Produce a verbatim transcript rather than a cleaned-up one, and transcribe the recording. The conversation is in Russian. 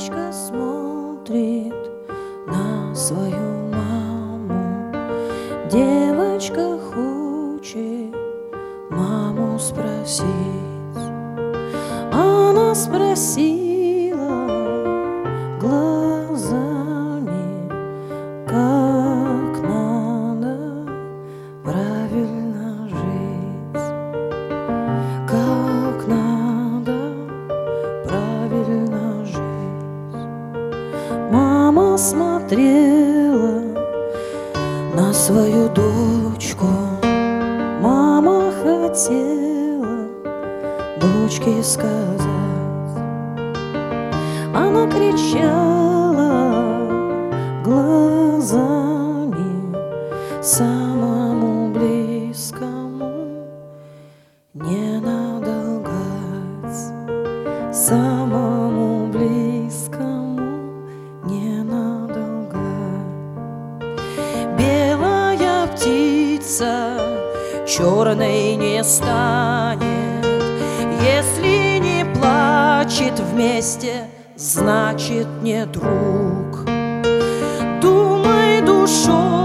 Девочка смотрит на свою маму, девочка хочет маму спросить. Она спросила глазами, как надо правильно жить, как надо правильно жить. Мама смотрела на свою дочку, мама хотела дочке сказать. Она кричала глазами самому близкому: не надо лгать, самому близкому не надо лгать. Белая птица черной не станет, если не плачет вместе, значит не друг. Думай душой,